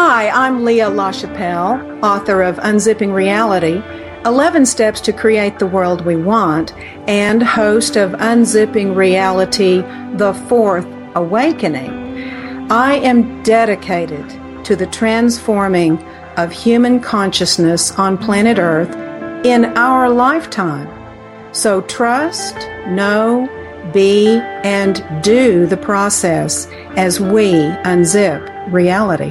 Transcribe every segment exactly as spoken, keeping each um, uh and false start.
Hi, I'm Leah LaChapelle, author of Unzipping Reality, eleven Steps to Create the World We Want, and host of Unzipping Reality, The Fourth Awakening. I am dedicated to the transforming of human consciousness on planet Earth in our lifetime. So trust, know, be, and do the process as we unzip reality.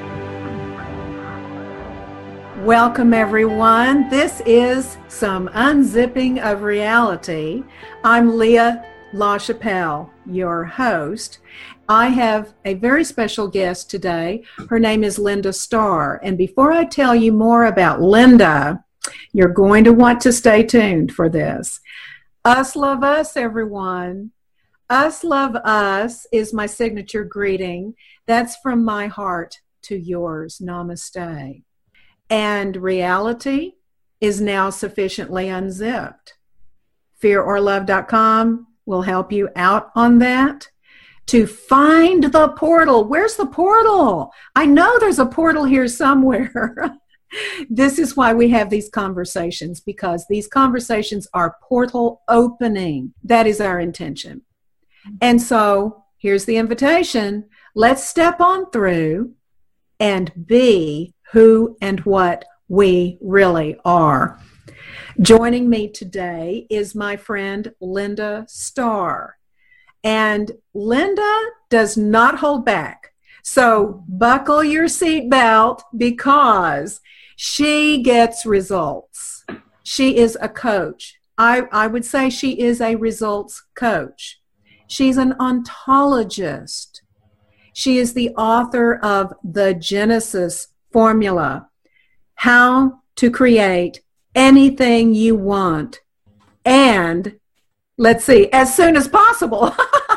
Welcome, everyone. This is some unzipping of reality. I'm Leah LaChapelle, your host. I have a very special guest today. Her name is Linda Starr. And before I tell you more about Linda, you're going to want to stay tuned for this. Us love us, everyone. Us love us is my signature greeting. That's from my heart to yours. Namaste. And reality is now sufficiently unzipped. fear or love dot com will help you out on that. To find the portal. Where's the portal? I know there's a portal here somewhere. This is why we have these conversations, because these conversations are portal opening. That is our intention. And so here's the invitation. Let's step on through and be who and what we really are. Joining me today is my friend Linda Starr. And Linda does not hold back. So buckle your seatbelt, because she gets results. She is a coach. I, I would say she is a results coach. She's an ontologist. She is the author of The Genesis Formula, how to create anything you want, and let's see, as soon as possible.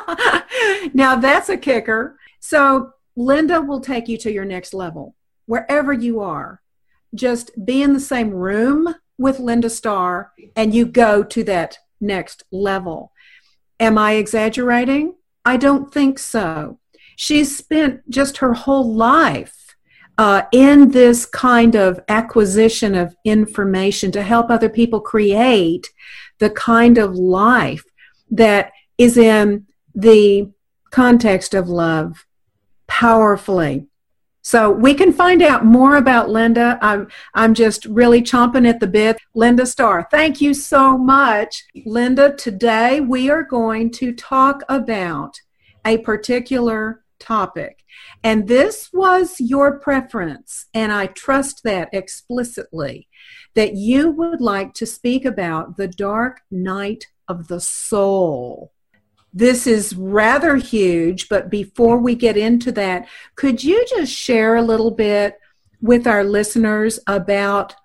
Now that's a kicker. So Linda will take you to your next level, wherever you are. Just be in the same room with Linda Starr and you go to that next level. Am I exaggerating? I don't think so. She's spent just her whole life uh, in this kind of acquisition of information to help other people create the kind of life that is in the context of love powerfully. So we can find out more about Linda. I'm, I'm just really chomping at the bit. Linda Starr, thank you so much. Linda, today we are going to talk about a particular topic. And this was your preference, and I trust that explicitly, that you would like to speak about the dark night of the soul. This is rather huge, but before we get into that, could you just share a little bit with our listeners about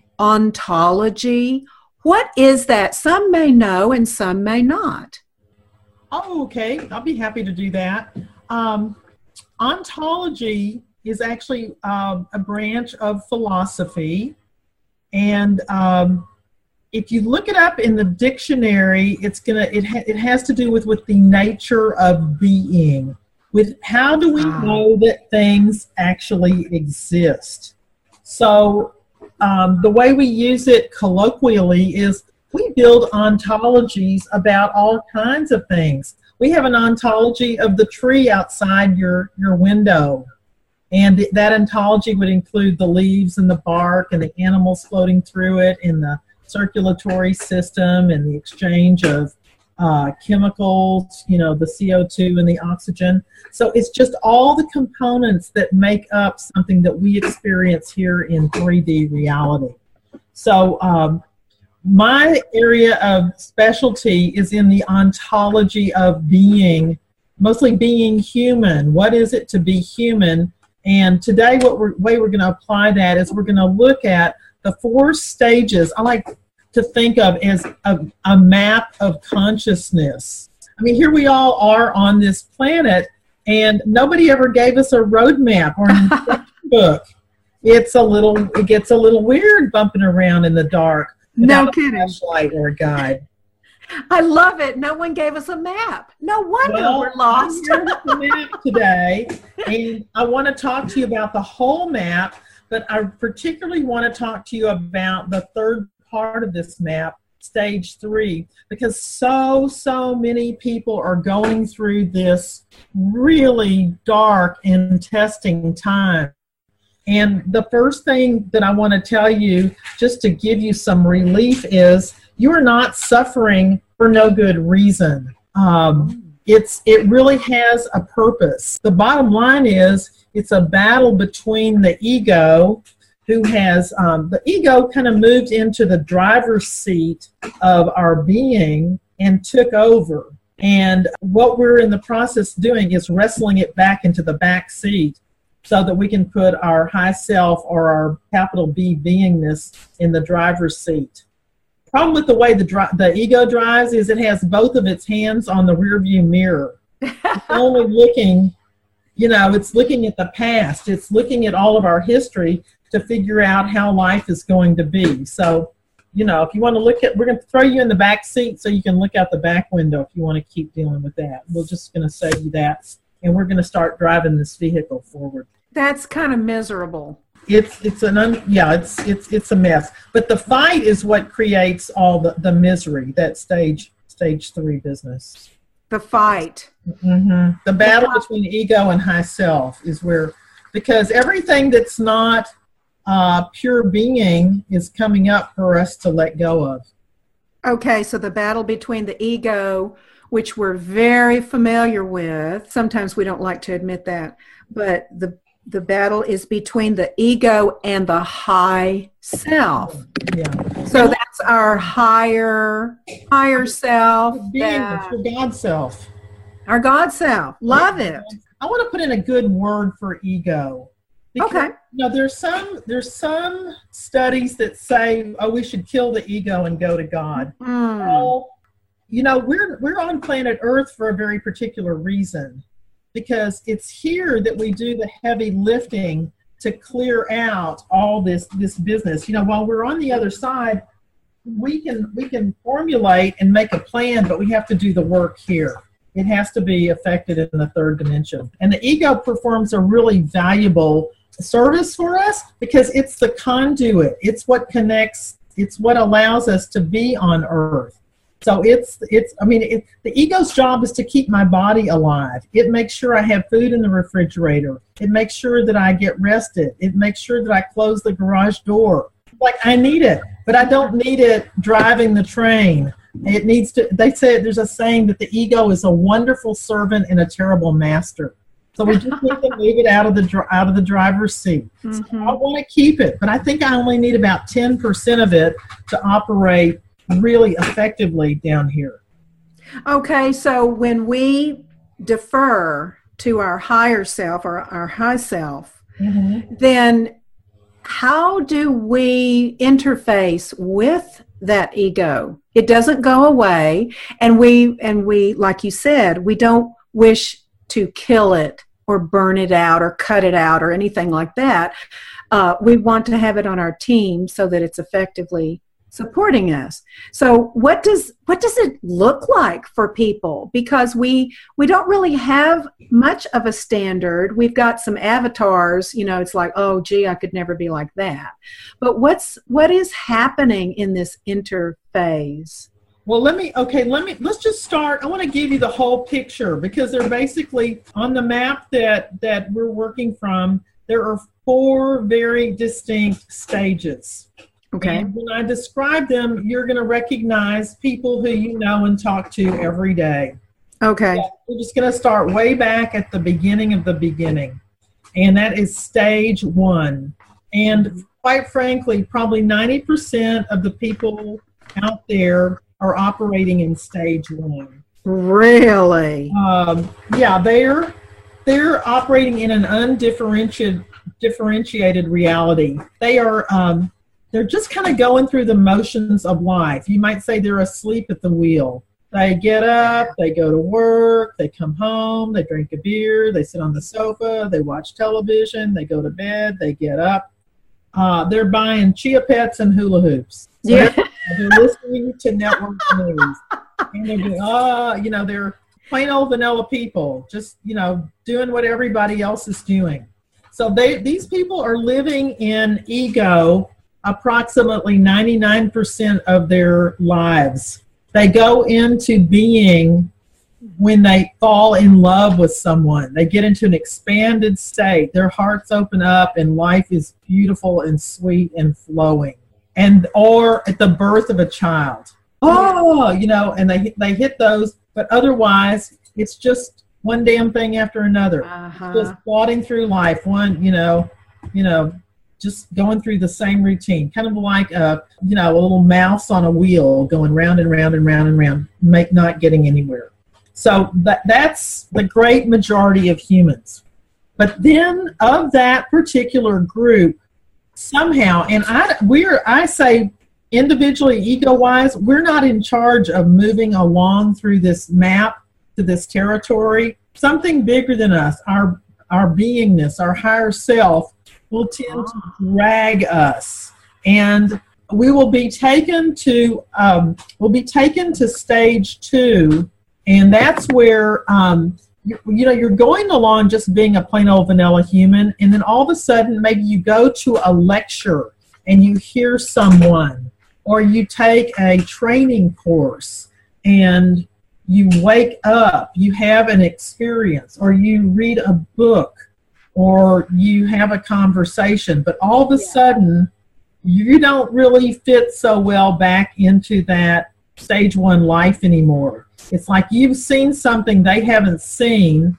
ontology? What is that? Some may know and some may not. Oh, okay. I'll be happy to do that. Um, ontology is actually um, a branch of philosophy, and um, if you look it up in the dictionary, it's gonna it ha- it has to do with with the nature of being, with how do we ah. know that things actually exist. So um, the way we use it colloquially is we build ontologies about all kinds of things. We have an ontology of the tree outside your, your window. And that ontology would include the leaves and the bark and the animals floating through it, and the circulatory system and the exchange of uh, chemicals, you know, the C O two and the oxygen. So it's just all the components that make up something that we experience here in three D reality. So um, my area of specialty is in the ontology of being, mostly being human. What is it to be human? And today, what we're, way we're going to apply that is we're going to look at the four stages I like to think of as a, a map of consciousness. I mean, here we all are on this planet, and nobody ever gave us a roadmap or an instruction book. It's a little, it gets a little weird bumping around in the dark. No kidding. A flashlight or a guide. I love it. No one gave us a map. No wonder Well, we're lost. I'm here with the map today, and I want to talk to you about the whole map, but I particularly want to talk to you about the third part of this map, stage three, because so, so many people are going through this really dark and testing time. And the first thing that I want to tell you, just to give you some relief, is you are not suffering for no good reason. Um, it's it really has a purpose. The bottom line is it's a battle between the ego, who has, um, the ego kind of moved into the driver's seat of our being and took over. And what we're in the process doing is wrestling it back into the back seat so that we can put our high self or our capital B beingness in the driver's seat. Problem with the way the, dri- the ego drives is it has both of its hands on the rear view mirror. It's only looking, you know, it's looking at the past. It's looking at all of our history to figure out how life is going to be. So, you know, if you want to look at, we're going to throw you in the back seat so you can look out the back window if you want to keep dealing with that. We're just going to say you that, and we're going to start driving this vehicle forward. That's kind of miserable. It's it's an un, yeah, it's it's it's a mess. But the fight is what creates all the, the misery, that stage stage three business. The fight. Mm-hmm. The battle between ego and high self is where, because everything that's not Uh, pure being is coming up for us to let go of. Okay, so the battle between the ego, which we're very familiar with, sometimes we don't like to admit that, but the the battle is between the ego and the high self. Yeah. So that's our higher higher self. Being, that, your God self. Our God self. Love it. I want to put in a good word for ego. Because, okay. You know, there's some there's some studies that say, oh, we should kill the ego and go to God. Mm. Well, you know, we're we're on planet Earth for a very particular reason, because it's here that we do the heavy lifting to clear out all this this business. You know, while we're on the other side, we can we can formulate and make a plan, but we have to do the work here. It has to be affected in the third dimension. And the ego performs a really valuable service for us because it's the conduit. It's what connects. It's what allows us to be on Earth. So it's, it's. I mean, it, the ego's job is to keep my body alive. It makes sure I have food in the refrigerator. It makes sure that I get rested. It makes sure that I close the garage door. Like, I need it, but I don't need it driving the train. It needs to, they say, there's a saying that the ego is a wonderful servant and a terrible master. So we just need to move it out of the out of the driver's seat. Mm-hmm. So I want to keep it, but I think I only need about ten percent of it to operate really effectively down here. Okay, so when we defer to our higher self or our high self, mm-hmm. then how do we interface with that ego? It doesn't go away, and we and we like you said, we don't wish to kill it or burn it out or cut it out or anything like that. Uh, we want to have it on our team so that it's effectively supporting us. So what does what does it look like for people? Because we we don't really have much of a standard. We've got some avatars, you know, it's like, oh gee, I could never be like that. But what's what is happening in this interphase? Well, let me okay, let me let's just start. I want to give you the whole picture, because they're basically on the map that that we're working from. There are four very distinct stages. Okay. And when I describe them, you're going to recognize people who you know and talk to every day. Okay. So we're just going to start way back at the beginning of the beginning. And that is stage one. And quite frankly, probably ninety percent of the people out there are operating in stage one. Really? Um, yeah, they're, they're operating in an undifferentiated differentiated reality. They are... Um, They're just kind of going through the motions of life. You might say they're asleep at the wheel. They get up, they go to work, they come home, they drink a beer, they sit on the sofa, they watch television, they go to bed, they get up. Uh, they're buying Chia Pets and hula hoops. So yeah. They're, they're listening to network news. And they're doing, oh, you know, they're plain old vanilla people, just, you know, doing what everybody else is doing. So they, these people are living in ego approximately ninety-nine percent of their lives. They go into being when they fall in love with someone. They get into an expanded state. Their hearts open up and life is beautiful and sweet and flowing. And or at the birth of a child. Oh, you know, and they they hit those, but otherwise it's just one damn thing after another. Uh-huh. Just plodding through life, one, you know, you know, just going through the same routine, kind of like a, you know, a little mouse on a wheel going round and round and round and round, make not getting anywhere. So that that's the great majority of humans. But then of that particular group, somehow, and I we're I say individually, ego-wise, we're not in charge of moving along through this map to this territory. Something bigger than us, our our beingness, our higher self, will tend to drag us, and we will be taken to um, we'll be taken to stage two, and that's where um, you, you know you're going along just being a plain old vanilla human, and then all of a sudden maybe you go to a lecture and you hear someone, or you take a training course and you wake up, you have an experience, or you read a book, or you have a conversation, but all of a yeah. sudden you don't really fit so well back into that stage one life anymore. It's like you've seen something they haven't seen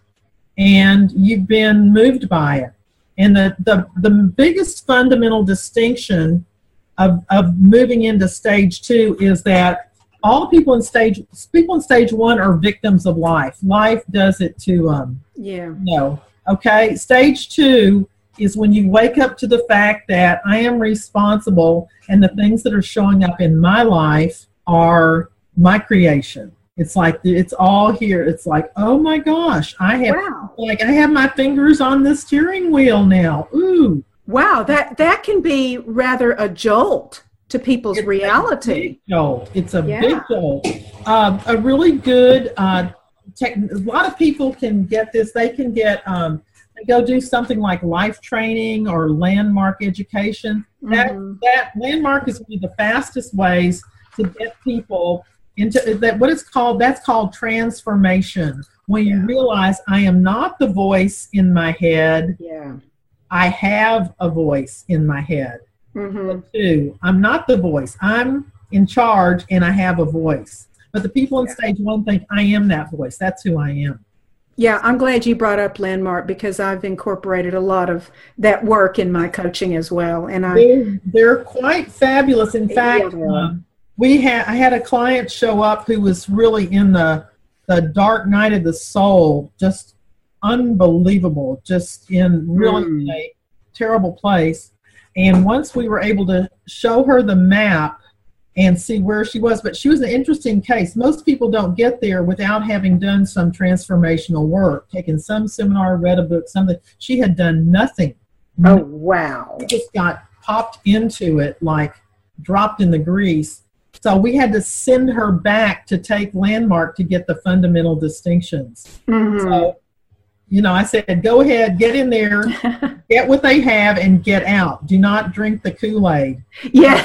and you've been moved by it. And the, the, the biggest fundamental distinction of, of moving into stage two is that all the people in stage people in stage one are victims of life. Life does it to um yeah. No. Okay, stage two is when you wake up to the fact that I am responsible and the things that are showing up in my life are my creation. It's like it's all here. It's like, oh my gosh, I have wow. like I have my fingers on the steering wheel now. Ooh. Wow, that that can be rather a jolt to people's it's reality. A big jolt. It's a yeah. big jolt. Uh, a really good uh, tech, a lot of people can get this. They can get um, they go do something like life training or landmark education. Mm-hmm. That that landmark is one of the fastest ways to get people into that. What it's called, that's called transformation. When you yeah. realize I am not the voice in my head. Yeah. I have a voice in my head. Mm-hmm. Two, I'm not the voice. I'm in charge and I have a voice. But the people in yeah. stage one think I am that voice. That's who I am. Yeah, I'm glad you brought up Landmark because I've incorporated a lot of that work in my coaching as well. And I They're, they're quite fabulous. In fact, yeah. um, we had I had a client show up who was really in the the dark night of the soul, just unbelievable, just in really mm. a terrible place. And once we were able to show her the map and see where she was, but she was an interesting case. Most people don't get there without having done some transformational work, taken some seminar, read a book, something. She had done nothing. Oh, wow. She just got popped into it, like dropped in the grease. So we had to send her back to take Landmark to get the fundamental distinctions. Mm-hmm. So, you know, I said, go ahead, get in there, get what they have, and get out. Do not drink the Kool-Aid. Yeah.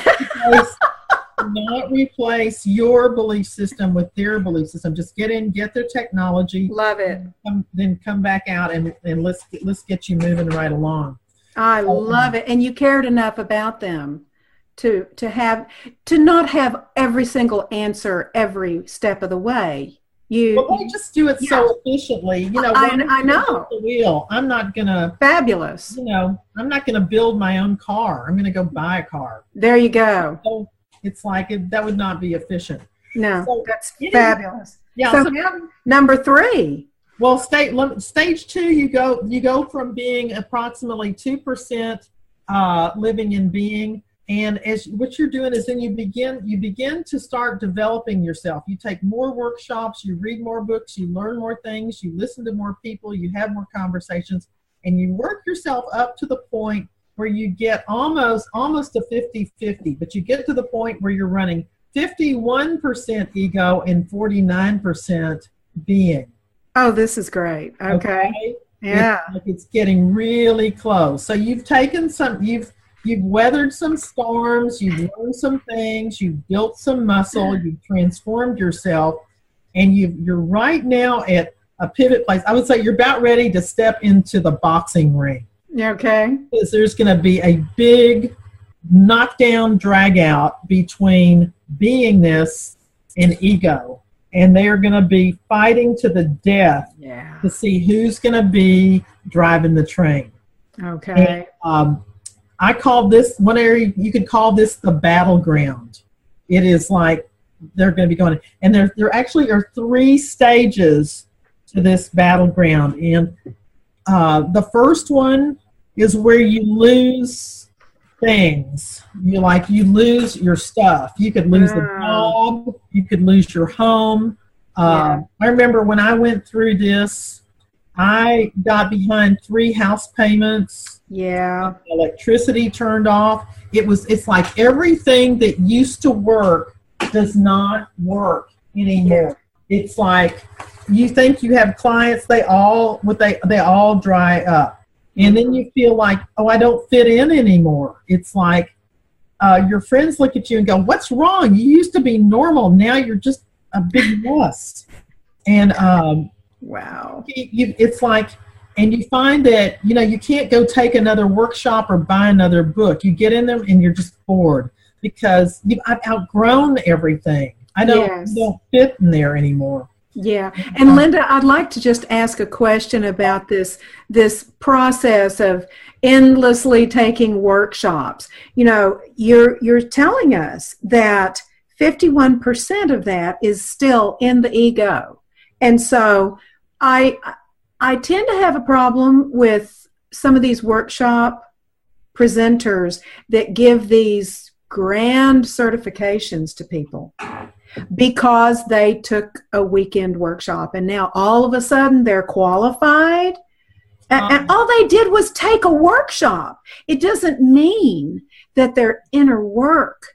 Do not replace your belief system with their belief system. Just get in, get their technology. Love it. Come, then come back out, and, and let's, let's get you moving right along. I um, love it. And you cared enough about them to to have to not have every single answer every step of the way. You well, they just do it yeah. so efficiently. You know, I, I know. The wheel. I'm not gonna fabulous. You know, I'm not gonna build my own car. I'm gonna go buy a car. There you go. So it's like it, that would not be efficient. No, so, that's fabulous. Yeah. So, so now, number three. Well, stage stage two, you go you go from being approximately two percent uh, living in being. And as what you're doing is then you begin you begin to start developing yourself. You take more workshops, you read more books, you learn more things, you listen to more people, you have more conversations, and you work yourself up to the point where you get almost almost a fifty fifty, but you get to the point where you're running fifty-one percent ego and forty-nine percent being. Oh, this is great. Okay. okay? Yeah. It's, like it's getting really close. So you've taken some, you've you've weathered some storms, you've learned some things, you've built some muscle, you've transformed yourself, and you you're right now at a pivot place. I would say you're about ready to step into the boxing ring. Okay. Because there's going to be a big knockdown, drag out between beingness and ego. And they are going to be fighting to the death yeah. to see who's going to be driving the train. Okay. And, um, I call this, one area, you could call this the battleground. It is like they're going to be going, and there, there actually are three stages to this battleground. And uh, the first one is where you lose things. You like you lose your stuff. You could lose the job. You could lose your home. Uh, yeah. I remember when I went through this, I got behind three house payments. Yeah. Electricity turned off. It was. It's like everything that used to work does not work anymore. Yeah. It's like you think you have clients. They all what they they all dry up. And then you feel like, oh, I don't fit in anymore. It's like uh, your friends look at you and go, what's wrong? You used to be normal. Now you're just a big mess. And um, wow, you, you, it's like, and you find that, you know, you can't go take another workshop or buy another book. You get in them and you're just bored because you've, I've outgrown everything. I don't, yes. don't fit in there anymore. Yeah. And Linda, I'd like to just ask a question about this, this process of endlessly taking workshops. You know, you're, you're telling us that fifty-one percent of that is still in the ego. And so I, I tend to have a problem with some of these workshop presenters that give these grand certifications to people because they took a weekend workshop and now all of a sudden they're qualified. Um, and all they did was take a workshop. It doesn't mean that their inner work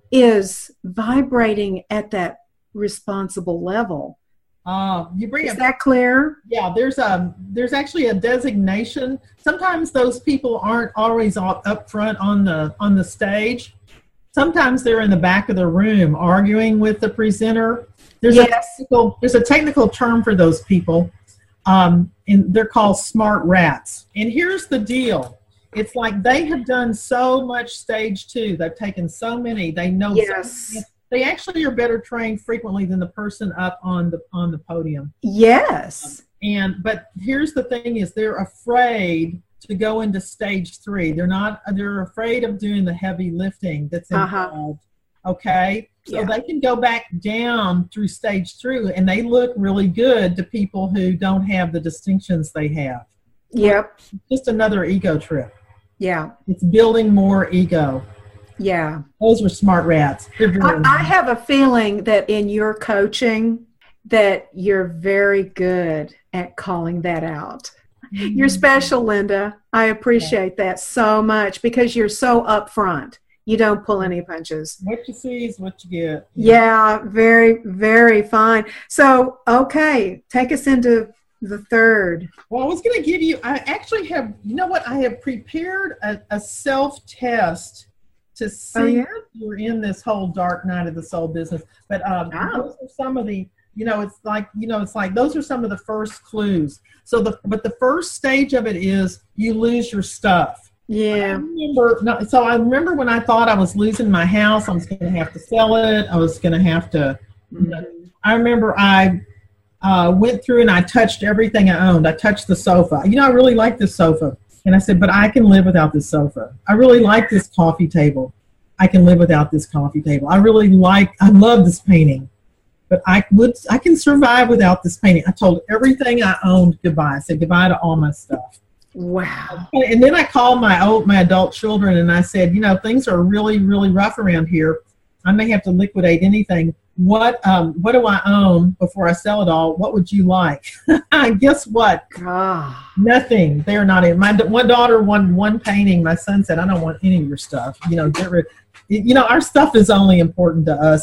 is vibrating at that responsible level. Uh, you bring is up, that clear? Yeah, there's a there's actually a designation. Sometimes those people aren't always up front on the on the stage. Sometimes they're in the back of the room arguing with the presenter. There's yes. a technical, there's a technical term for those people, um, and they're called smart rats. And here's the deal. It's like they have done so much stage two. They've taken so many. They know yes. so many. They actually are better trained frequently than the person up on the on the podium. Yes. Um, and but here's the thing is they're afraid to go into stage three. They're not, they're afraid of doing the heavy lifting that's involved. Uh-huh. Okay. So yeah. they can go back down through stage three and they look really good to people who don't have the distinctions they have. Yep. Just another ego trip. Yeah. It's building more ego. Yeah. Those were smart rats. I, I have a feeling that in your coaching that you're very good at calling that out. You're special, Linda. I appreciate that so much because you're so upfront. You don't pull any punches. What you see is what you get. Yeah, very, very fine. So, okay, take us into the third. Well, I was going to give you, I actually have, you know what? I have prepared a, a self-test to see oh, yeah? if you're in this whole dark night of the soul business. But um, wow. those are some of the, you know, it's like, you know, it's like those are some of the first clues. So the, but the first stage of it is you lose your stuff. Yeah. I remember, no, so I remember when I thought I was losing my house, I was going to have to sell it. I was going to have to, you know, I remember I uh, went through and I touched everything I owned. I touched the sofa. You know, I really like this sofa. And I said, but I can live without this sofa. I really like this coffee table. I can live without this coffee table. I really like, I love this painting. But I would, I can survive without this painting. I told everything I owned goodbye. I said goodbye to all my stuff. Wow. And then I called my old, my adult children and I said, you know, things are really, really rough around here. I may have to liquidate anything. What, um, what do I own before I sell it all? What would you like? Guess what? Ah. Nothing. They're not in. My one daughter won one painting. My son said, I don't want any of your stuff. You know, get rid. You know, our stuff is only important to us.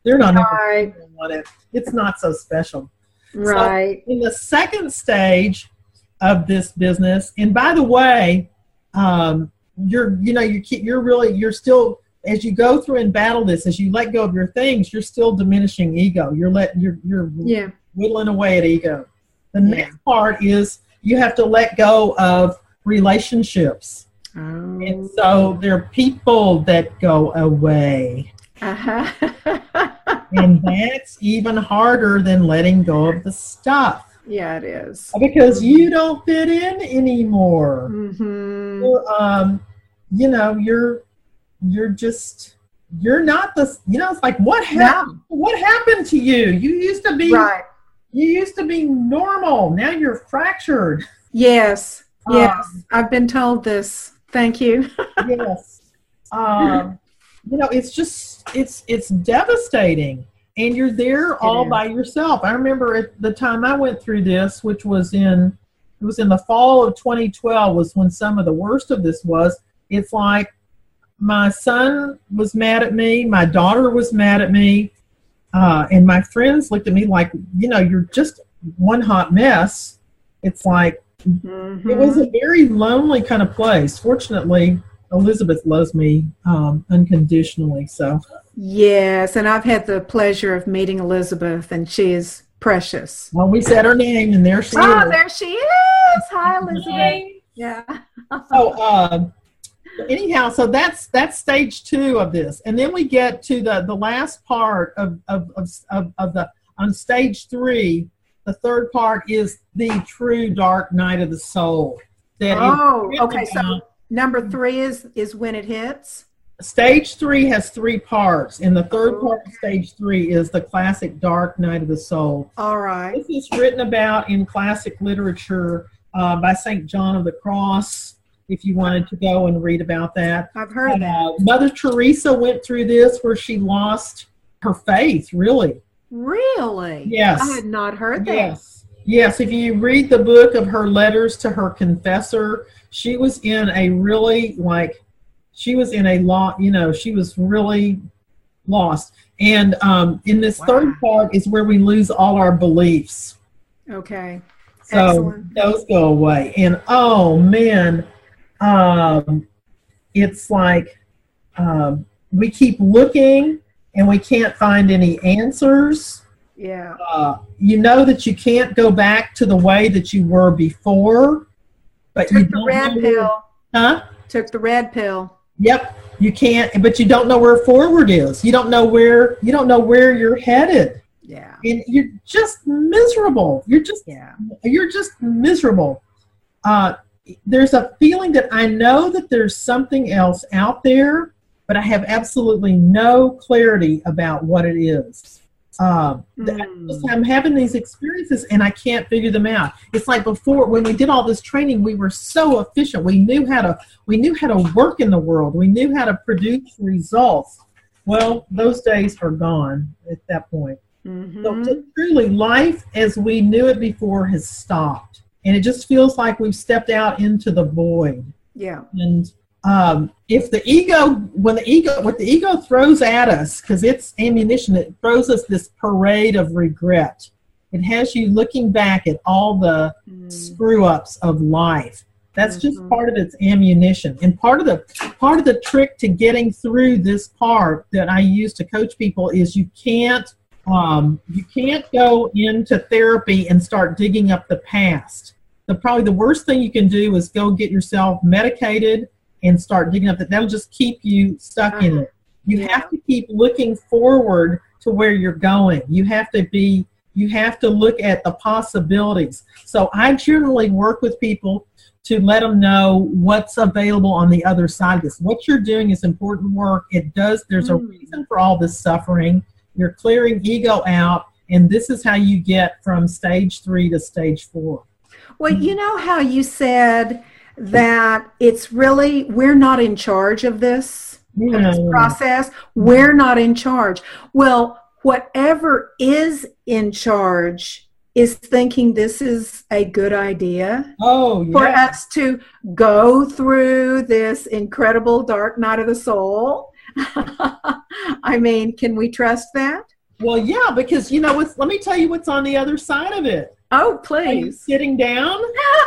They're not right. on it. It's not so special. Right. So in the second stage of this business, and by the way, um, you're, you know, you keep, you're really, you're still, as you go through and battle this, as you let go of your things, you're still diminishing ego. You're letting, you're, you're yeah. whittling away at ego. The Yeah. next part is you have to let go of relationships. Oh. And so there are people that go away. Uh-huh. And that's even harder than letting go of the stuff. Yeah, it is. Because you don't fit in anymore. Mm-hmm. You're, um, you know, you're you're just you're not the, you know, it's like what happened? No. What happened to you? You used to be Right. You used to be normal. Now you're fractured. Yes. Yes. Um, I've been told this. Thank you. Yes. Um, you know, it's just, it's, it's devastating. And you're there all is. by yourself. I remember at the time I went through this, which was in, it was in the fall of twenty twelve was when some of the worst of this was. It's like my son was mad at me. My daughter was mad at me. Uh, and my friends looked at me like, you know, you're just one hot mess. It's like, Mm-hmm. it was a very lonely kind of place. Fortunately, Elizabeth loves me um, unconditionally. So Yes, and I've had the pleasure of meeting Elizabeth, and she is precious. well, we said her name, and there she Oh, is. there she is. Hi, Elizabeth. Yeah. So uh, anyhow, so that's that's stage two of this, and then we get to the the last part of of of, of, of the on stage three. The third part is the true dark night of the soul. That Oh, is okay. So about- number three is is when it hits. Stage three has three parts, and the third part of Okay. stage three is the classic dark night of the soul. All right. This is written about in classic literature uh, by Saint John of the Cross, if you wanted to go and read about that. I've heard And, that. uh, Mother Teresa went through this where she lost her faith, really. Really? Yes. I had not heard that. Yes. Yes, if you read the book of her letters to her confessor, she was in a really, like, she was in a lot, you know, she was really lost. And um, in this Wow. third part is where we lose all our beliefs. Okay. So Excellent. those go away. And oh, man, um, it's like um, we keep looking and we can't find any answers. Yeah. Uh, you know that you can't go back to the way that you were before, but you Took the don't red know where- pill. Huh? Took the red pill. Yep, you can't, but you don't know where forward is. You don't know where you don't know where you're headed, Yeah. and you're just miserable. You're just Yeah. you're just miserable. Uh, there's a feeling that I know that there's something else out there, but I have absolutely no clarity about what it is. Um, th- Mm. I'm having these experiences and I can't figure them out. It's like before, when we did all this training, we were so efficient. We knew how to we knew how to work in the world. We knew how to produce results. Well, those days are gone at that point. Mhm. So t- truly, life as we knew it before has stopped, and it just feels like we've stepped out into the void. Yeah. And um, if the ego, when the ego, what the ego throws at us, because it's ammunition, it throws us this parade of regret. It has you looking back at all the Mm. screw ups of life. That's just Mhm. part of its ammunition. And part of the part of the trick to getting through this part that I use to coach people is you can't um, you can't go into therapy and start digging up the past. The probably the worst thing you can do is go get yourself medicated and start digging up that. That'll just keep you stuck in it. You Yeah. have to keep looking forward to where you're going. You have to be. You have to look at the possibilities. So I generally work with people to let them know what's available on the other side of this. What you're doing is important work. It does. There's a Mm. reason for all this suffering. You're clearing ego out, and this is how you get from stage three to stage four. Well, you know how you said that it's really, we're not in charge of this, of this Yeah. process. We're not in charge. Well, whatever is in charge is thinking this is a good idea Oh, for yeah. us to go through this incredible dark night of the soul. I mean, can we trust that? Well, yeah, because you know what's. Let me tell you what's on the other side of it. Oh, Are you please. sitting down?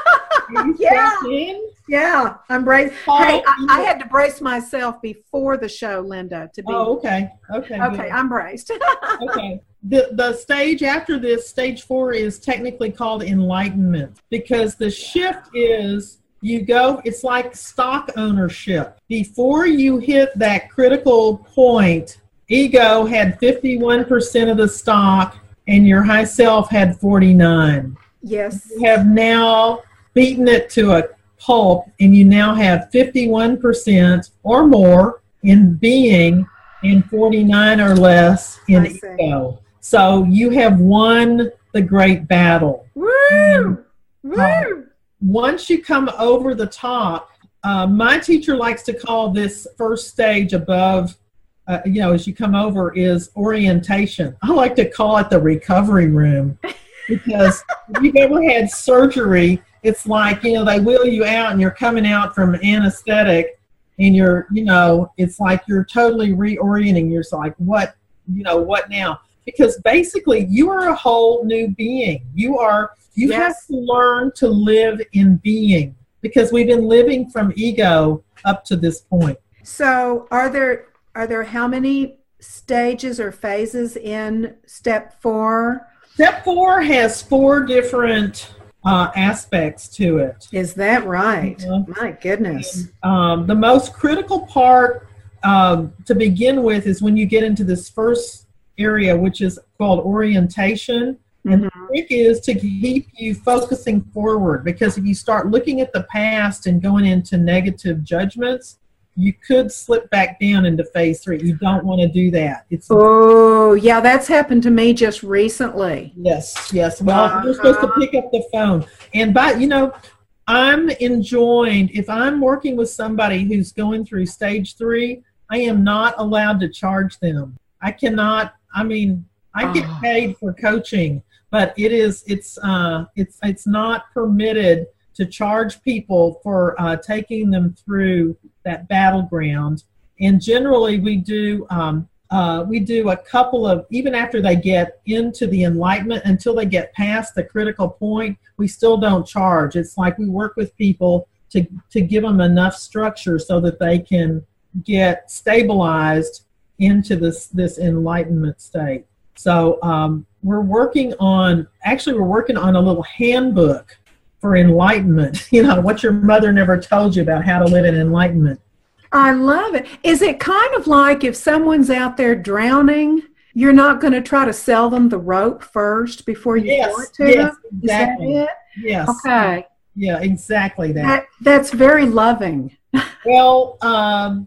Are you Yeah. strapped in? Yeah, I'm braced. Oh, Hey, I, I yeah. had to brace myself before the show, Linda, to be. Oh, okay. Okay. okay, good. I'm braced. Okay. The the stage after this, stage four, is technically called enlightenment, because the shift is you go, it's like stock ownership. Before you hit that critical point, ego had fifty-one percent of the stock and your high self had forty-nine. Yes. You have now beaten it to a pulp, and you now have fifty-one percent or more in being and forty-nine or less in I see. ego. So you have won the great battle. Woo! Woo! Uh, Once you come over the top, uh, my teacher likes to call this first stage above, uh, you know, as you come over, is orientation. I like to call it the recovery room, because if you've ever had surgery, it's like, you know, they wheel you out and you're coming out from anesthetic and you're, you know, it's like you're totally reorienting. You're like, what, you know, what now? Because basically you are a whole new being. You are, you Yes. have to learn to live in being, because we've been living from ego up to this point. So, are there are there how many stages or phases in step four? Step four has four different uh, aspects to it. Is that right? Yeah. My goodness. Um, the most critical part um, to begin with is when you get into this first area, which is called orientation. And the trick is to keep you focusing forward, because if you start looking at the past and going into negative judgments, you could slip back down into phase three. You don't want to do that. It's Oh, yeah, that's happened to me just recently. Yes, yes. Well, Uh-huh. you're supposed to pick up the phone. And by, you know, I'm enjoined, if I'm working with somebody who's going through stage three, I am not allowed to charge them. I cannot, I mean, I get Oh. paid for coaching, but it is, it's, uh, it's, it's not permitted to charge people for uh, taking them through that battleground. And generally we do, um, Uh, we do a couple of, even after they get into the enlightenment, until they get past the critical point, we still don't charge. It's like we work with people to, to give them enough structure so that they can get stabilized into this, this enlightenment state. So um, we're working on, actually we're working on a little handbook for enlightenment. You know, what your mother never told you about how to live in enlightenment. I love it. Is it kind of like if someone's out there drowning, you're not going to try to sell them the rope first before you Yes, throw it to yes, them? exactly. Is that Yes. it? Okay. Yeah, exactly that. That, that's very loving. Well, um,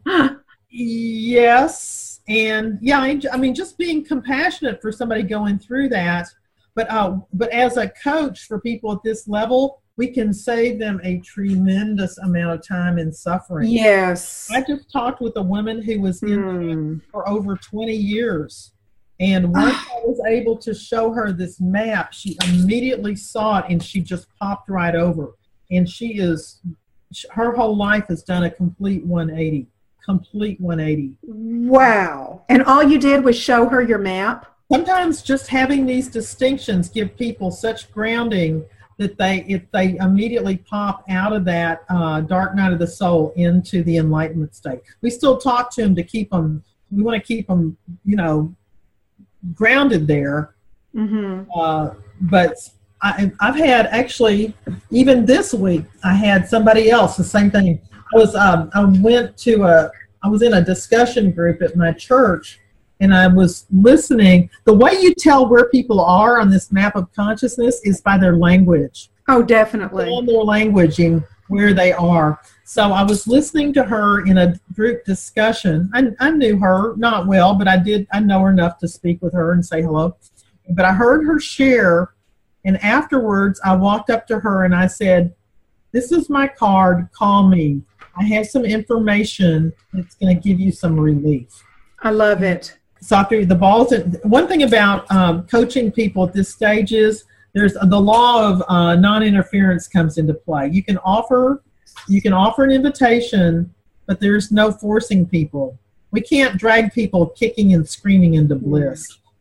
yes, and yeah, I, I mean, just being compassionate for somebody going through that. But uh, but as a coach for people at this level, we can save them a tremendous amount of time and suffering. Yes. I just talked with a woman who was in Mm. for over twenty years. And once I was able to show her this map, she immediately saw it and she just popped right over. And she is, her whole life has done a complete one eighty. Complete one eighty. Wow. And all you did was show her your map? Sometimes just having these distinctions give people such grounding that they, if they immediately pop out of that uh, dark night of the soul into the enlightenment state. We still talk to them to keep them, we want to keep them, you know, grounded there. Mm-hmm. Uh, but I, I've had actually, even this week, I had somebody else, the same thing. I was, um, I went to a, I was in a discussion group at my church, and I was listening. The way you tell where people are on this map of consciousness is by their language. Oh, definitely. On their language and where they are. So I was listening to her in a group discussion. I, I knew her, not well, but I did, I know her enough to speak with her and say hello. But I heard her share, and afterwards I walked up to her and I said, "This is my card, call me. I have some information that's going to give you some relief." I love it. So after the balls, one thing about um, coaching people at this stage is there's the law of uh, non-interference comes into play. You can offer, you can offer an invitation, but there's no forcing people. We can't drag people kicking and screaming into bliss.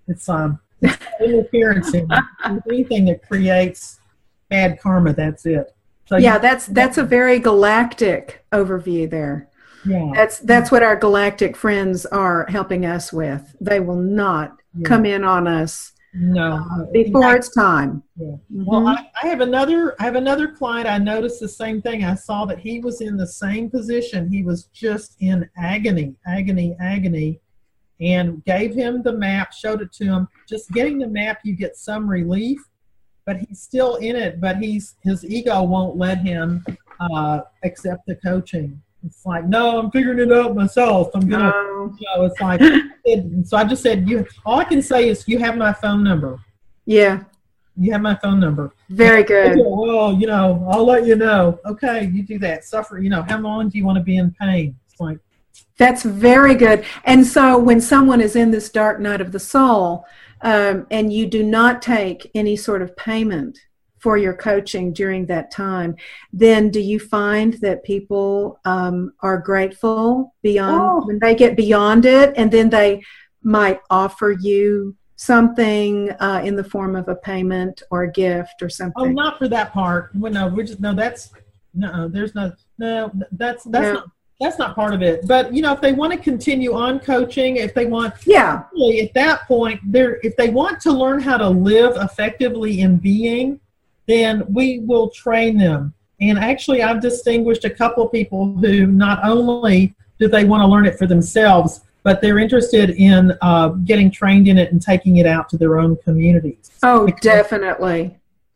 It's um, it's interference in anything that creates bad karma. That's it. So yeah, you, that's that's a very galactic overview there. Yeah. That's that's what our galactic friends are helping us with. They will not Yeah. come in on us No. uh, before it's time. Yeah. Mm-hmm. Well, I, I have another. I have another client. I noticed the same thing. I saw that he was in the same position. He was just in agony, agony, agony, and gave him the map. Showed it to him. Just getting the map, you get some relief, but he's still in it. But he's his ego won't let him uh, accept the coaching. It's like, no, I'm figuring it out myself. I'm gonna. Oh. You know, it's like. it, so I just said, you. All I can say is, you have my phone number. Yeah. You have my phone number. Very good. Okay, well, you know, I'll let you know. Okay, you do that. Suffer, you know, how long do you want to be in pain? It's like, That's very good. And so when someone is in this dark night of the soul, um, and you do not take any sort of payment for your coaching during that time, then do you find that people um, are grateful beyond, Oh. when they get beyond it, and then they might offer you something uh, in the form of a payment or a gift or oh, something? not for that part. Well, no, we're just, no, that's, no, there's no, no, that's, that's No. not, that's not part of it. But, you know, if they want to continue on coaching, if they want, Yeah. really, at that point, they're, if they want to learn how to live effectively in being, then we will train them. And actually, I've distinguished a couple of people who not only do they want to learn it for themselves, but they're interested in uh, getting trained in it and taking it out to their own communities. Oh, Because, definitely.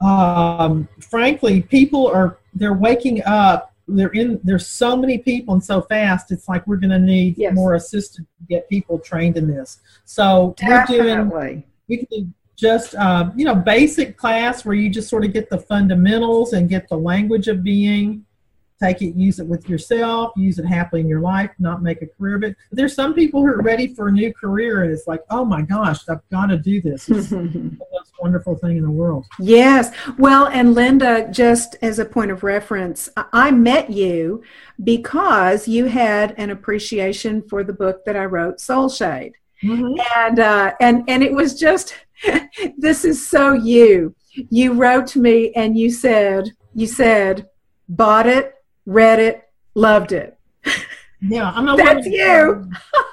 Um, frankly, people are, they're waking up. They're in, there's so many people and so fast, it's like we're going to need Yes. more assistance to get people trained in this. So we're doing, Definitely. we can do just, uh, you know, basic class where you just sort of get the fundamentals and get the language of being, take it, use it with yourself, use it happily in your life, not make a career of it. There's some people who are ready for a new career and it's like, oh my gosh, I've got to do this. It's the most wonderful thing in the world. Yes. Well, and Linda, just as a point of reference, I- I met you because you had an appreciation for the book that I wrote, Soul Shade. Mm-hmm. And, uh, and, and it was just, this is so you. You wrote to me and you said, you said, bought it, read it, loved it. Yeah, I'm not. That's you.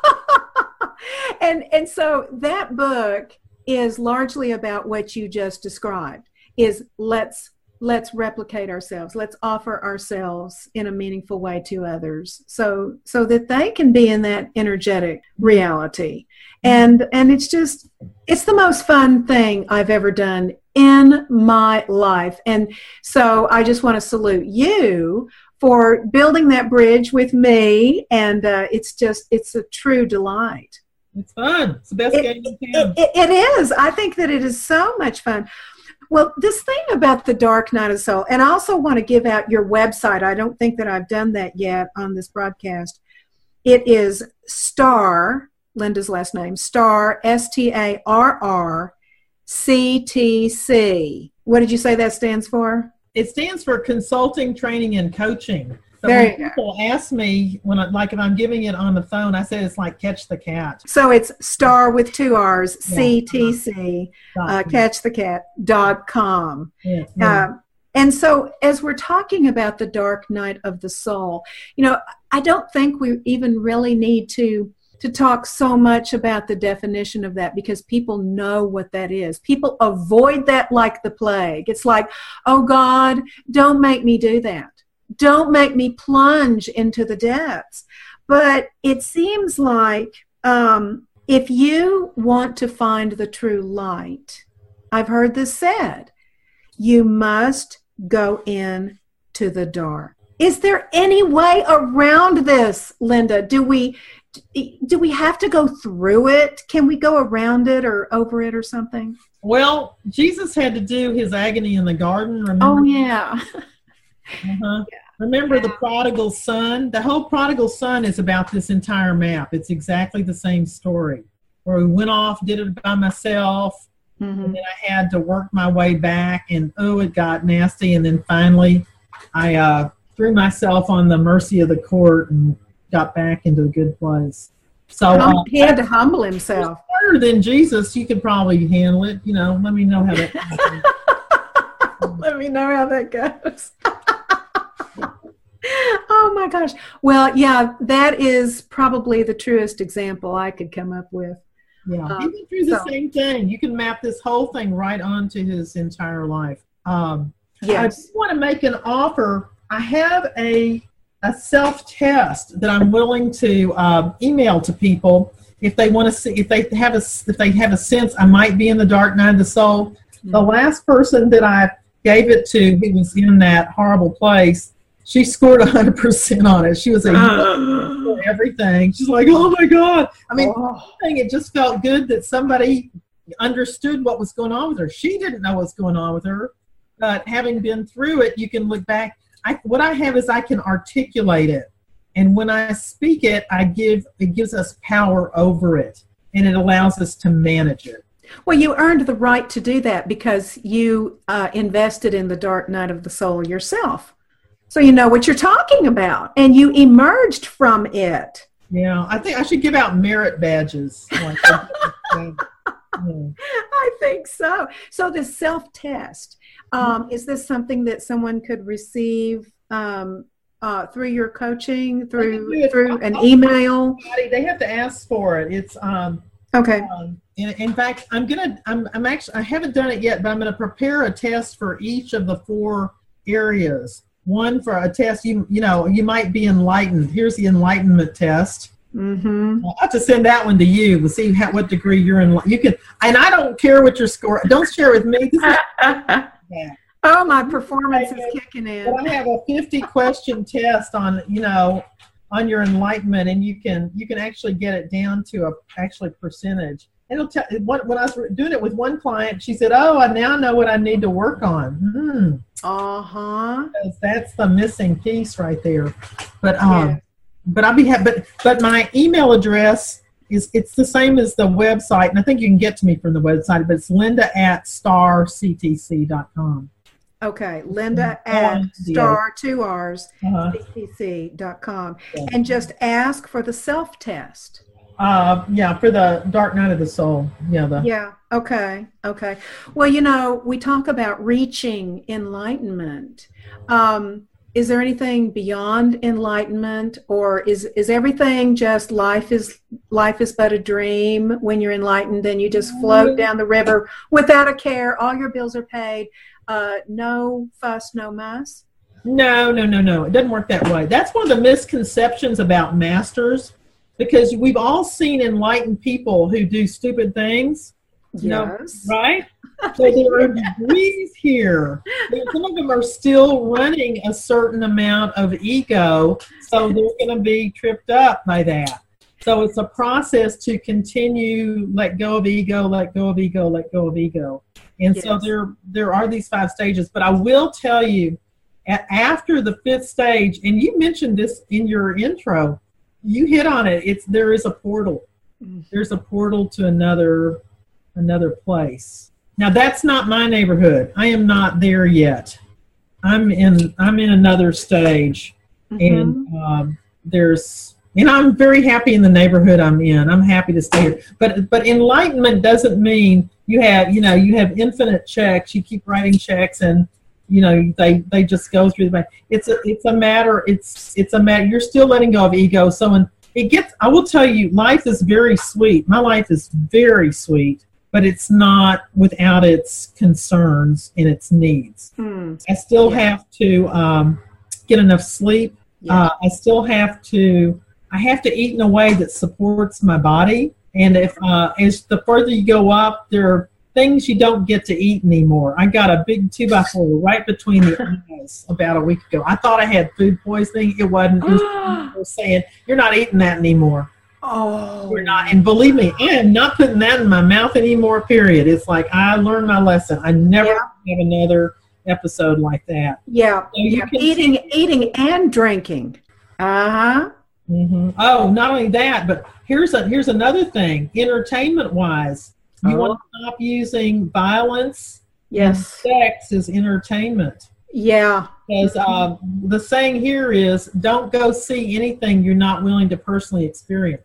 and and so that book is largely about what you just described. Is let's let's replicate ourselves. Let's offer ourselves in a meaningful way to others, so so that they can be in that energetic reality. And and it's just it's the most fun thing I've ever done in my life. And so I just want to salute you for building that bridge with me, and uh, it's just, it's a true delight. It's fun. It's the best It, game in town. it, it, it is. I think that it is so much fun. Well, this thing about the Dark Night of the Soul, and I also want to give out your website. I don't think that I've done that yet on this broadcast. It is Star, Linda's last name, Star, S T A R R, C T C. What did you say that stands for? It stands for Consulting, Training, and Coaching. So There when you go. people ask me, when I, like if I'm giving it on the phone, I say it's like catch the cat. So it's Star with two R's, Yeah. C T C, uh, catch the cat dot com. Yeah, yeah. Uh, and so as we're talking about the dark night of the soul, you know, I don't think we even really need to to talk so much about the definition of that, because people know what that is. People avoid that like the plague. It's like, oh God, don't make me do that. Don't make me plunge into the depths. But it seems like um, if you want to find the true light, I've heard this said, you must go in to the dark. Is there any way around this, Linda? Do we do we have to go through it? Can we go around it or over it or something? Well, Jesus had to do his agony in the garden. Remember? Oh yeah. Uh-huh. Remember the prodigal son? The whole prodigal son is about this entire map. It's exactly the same story. Where we went off, did it by myself, Mm-hmm. and then I had to work my way back, and oh, it got nasty. And then finally, I uh, threw myself on the mercy of the court and got back into a good place. So uh, he had to humble himself. Better than Jesus, you could probably handle it. You know, let me know how that. Let me know how that goes. Oh my gosh. Well, yeah, that is probably the truest example I could come up with. Yeah, um, he went through the so. same thing. You can map this whole thing right onto his entire life. Um, yes. I want to make an offer. I have a a self-test that I'm willing to um, email to people if they want to see, if they have a, if they have a sense I might be in the dark night of the soul. Mm-hmm. The last person that I gave it to, who was in that horrible place, she scored one hundred percent on it. She was a uh, everything. She's like, oh my God. I mean, oh. It just felt good that somebody understood what was going on with her. She didn't know what's going on with her, but having been through it, you can look back. I, what I have is I can articulate it. And when I speak it, I give, it gives us power over it, and it allows us to manage it. Well, you earned the right to do that because you uh, invested in the dark night of the soul yourself. So you know what you're talking about, and you emerged from it. Yeah, I think I should give out merit badges. Like, yeah. I think so. So this self-test, um, is this something that someone could receive um, uh, through your coaching, through through an email? They have to ask for it. It's um, okay. Um, in, in fact, I'm gonna. I'm. I'm actually. I haven't done it yet, but I'm gonna prepare a test for each of the four areas. One for a test. You you know you might be enlightened. Here's the enlightenment test. Mm-hmm. I'll have to send that one to you to see how, what degree you're in. You can, and I don't care what your score. Don't share with me. This is, yeah. Oh, my performance is kicking in. But I have a fifty question test on you know on your enlightenment, and you can you can actually get it down to a actually percentage. And it'll tell. When I was doing it with one client, she said, "Oh, I now know what I need to work on." Hmm. Uh huh. That's the missing piece right there. But um. Yeah. But I'll be happy. But but my email address is it's the same as the website, and I think you can get to me from the website. But it's Linda at star c t c dot com. Okay, Linda at star two R's uh-huh. c t c dot com, yeah. And just ask for the self test. Uh, yeah, for the Dark Night of the Soul. Yeah. The, yeah. Okay. Okay. Well, you know, we talk about reaching enlightenment. Um, Is there anything beyond enlightenment, or is is everything just life is life is but a dream? When you're enlightened, then you just float down the river without a care. All your bills are paid. Uh, no fuss, no muss. No, no, no, no. It doesn't work that way. That's one of the misconceptions about masters, because we've all seen enlightened people who do stupid things. Yes. know, right? So there are degrees here. Some of them are still running a certain amount of ego, so they're going to be tripped up by that. So it's a process to continue, let go of ego, let go of ego, let go of ego. And yes. so there, there are these five stages. But I will tell you, after the fifth stage, and you mentioned this in your intro, you hit on it. It's there is a portal. There's a portal to another another place. Now that's not my neighborhood. I am not there yet. I'm in I'm in another stage, mm-hmm. and um, there's and I'm very happy in the neighborhood I'm in. I'm happy to stay here. But but enlightenment doesn't mean you have you know you have infinite checks. You keep writing checks and you know they they just go through the bank. It's a it's a matter. It's it's a matter. You're still letting go of ego. So when it gets, I will tell you, life is very sweet. My life is very sweet. But it's not without its concerns and its needs. Mm. I still yeah. have to um, get enough sleep. Yeah. Uh, I still have to, I have to eat in a way that supports my body. And if uh, as the further you go up, there are things you don't get to eat anymore. I got a big two by four right between the eyes about a week ago. I thought I had food poisoning. It wasn't. It was, it was saying, you're not eating that anymore. Oh, we're not, and believe me, I am not putting that in my mouth anymore. Period. It's like I learned my lesson. I never yeah. have another episode like that. Yeah, so yeah. eating, see, eating, and drinking. Uh huh. Mm-hmm. Oh, not only that, but here's a here's another thing. Entertainment wise, you oh. want to stop using violence. Yes, sex is entertainment. Yeah. Because uh, the saying here is, don't go see anything you're not willing to personally experience.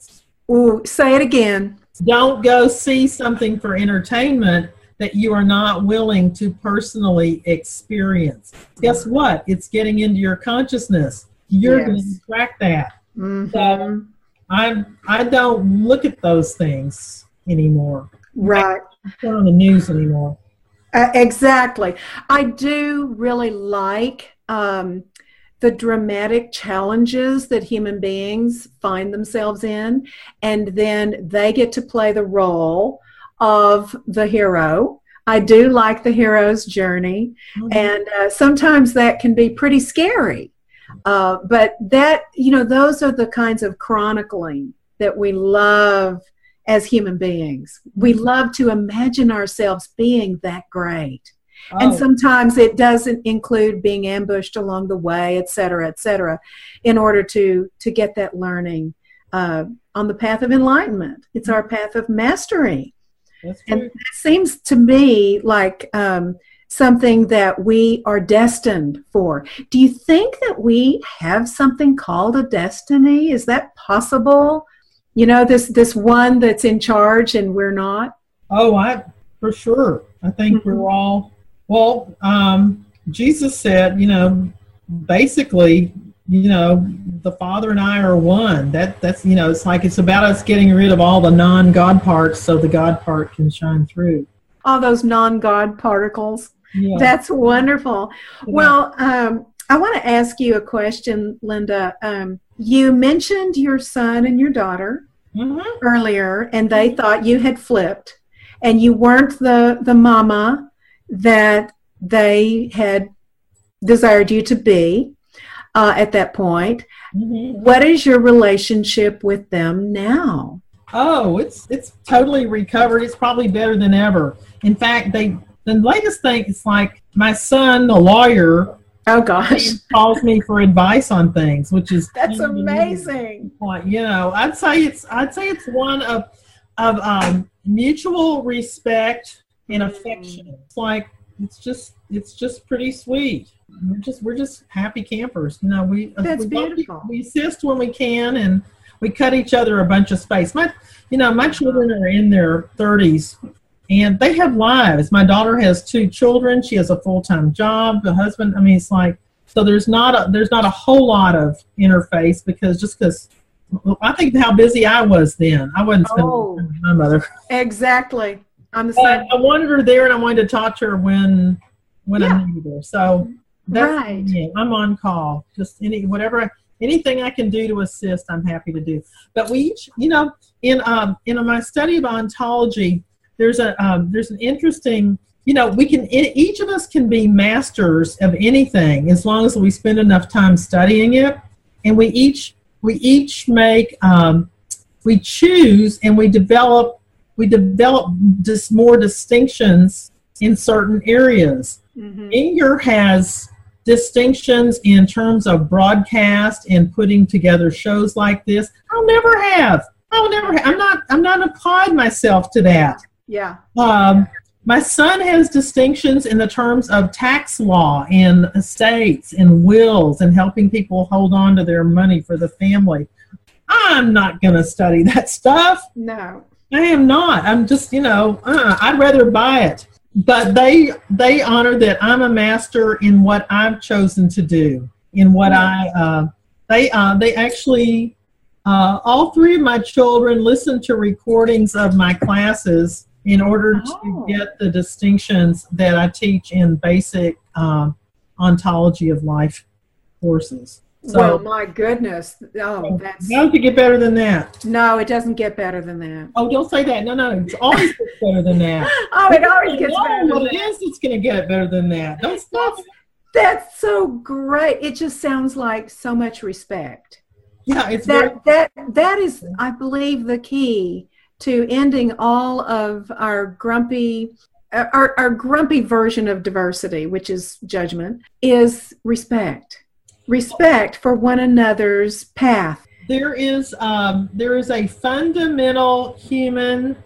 Ooh, say it again. Don't go see something for entertainment that you are not willing to personally experience. Guess what? It's getting into your consciousness. You're Yes. going to track that. Mm-hmm. So I I don't look at those things anymore. Right. I don't turn on the news anymore. Uh, exactly. I do really like um, the dramatic challenges that human beings find themselves in, and then they get to play the role of the hero. I do like the hero's journey, mm-hmm. and uh, sometimes that can be pretty scary. Uh, but that, you know, those are the kinds of chronicling that we love as human beings. We love to imagine ourselves being that great. Oh. And sometimes it doesn't include being ambushed along the way, et cetera, et cetera, in order to, to get that learning uh, on the path of enlightenment. It's our path of mastery. That's true. And it seems to me like um, something that we are destined for. Do you think that we have something called a destiny? Is that possible? You know, this this one that's in charge and we're not? Oh, I for sure. I think mm-hmm. we're all, well, um, Jesus said, you know, basically, you know, the Father and I are one. That That's, you know, it's like it's about us getting rid of all the non-God parts so the God part can shine through. All those non-God particles. Yeah. That's wonderful. Yeah. Well, um, I want to ask you a question, Linda. Um, you mentioned your son and your daughter mm-hmm. earlier, and they thought you had flipped, and you weren't the, the mama that they had desired you to be uh, at that point. Mm-hmm. What is your relationship with them now? Oh, it's it's totally recovered. It's probably better than ever. In fact, they the latest thing is like my son, the lawyer, oh gosh, calls me for advice on things, which is that's amazing. You know, I'd say it's I'd say it's one of of um, mutual respect and affection. It's like it's just it's just pretty sweet. We're just we're just happy campers. You know, we that's we, beautiful. We assist when we can, and we cut each other a bunch of space. My you know my children are in their thirties. And they have lives. My daughter has two children. She has a full-time job. The husband, I mean, it's like, so there's not a, there's not a whole lot of interface because just because, well, I think how busy I was then. I wasn't spending oh, time with my mother. Exactly. I'm the but same. I wanted her there and I wanted to talk to her when, when yeah. I needed her. So that's, right. yeah, I'm on call. Just any, whatever, anything I can do to assist, I'm happy to do. But we each, you know, in, um, in my study of ontology, There's a um, there's an interesting, you know, we can each of us can be masters of anything as long as we spend enough time studying it, and we each we each make um, we choose and we develop we develop just more distinctions in certain areas. Mm-hmm. Inger has distinctions in terms of broadcast and putting together shows like this. I'll never have. I'll never. Ha- I'm not. I'm not applied myself to that. Yeah. Um, my son has distinctions in the terms of tax law and estates and wills and helping people hold on to their money for the family. I'm not going to study that stuff. No. I am not. I'm just, you know, uh, I'd rather buy it. But they they honor that I'm a master in what I've chosen to do, in what I, uh, they uh, they actually, uh, all three of my children listen to recordings of my classes in order to oh. get the distinctions that I teach in basic uh, ontology of life courses. So, well, my goodness. Oh, that's... How does it get better than that? No, it doesn't get better than that. Oh, don't say that. No, no, it always gets better than that. oh, it always gets better than what that. it is that's going to get it better than that. Don't stop. That's so great. It just sounds like so much respect. Yeah, it's that very... that that is, I believe, the key to ending all of our grumpy, our, our grumpy version of diversity, which is judgment, is respect. Respect for one another's path. There is um, there is a fundamental human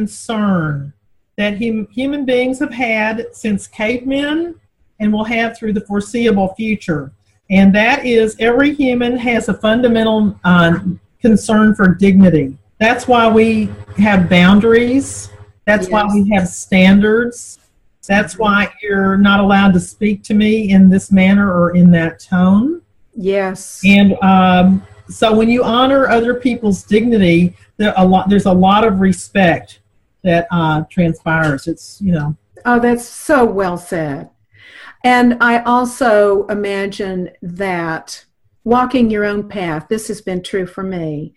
concern that hum, human beings have had since cavemen and will have through the foreseeable future. And that is every human has a fundamental uh, concern for dignity. That's why we have boundaries. That's Yes. why we have standards. That's why you're not allowed to speak to me in this manner or in that tone. Yes. And um, so when you honor other people's dignity, there a lot, there's a lot of respect that uh, transpires. It's, you know. Oh, that's so well said. And I also imagine that walking your own path, this has been true for me,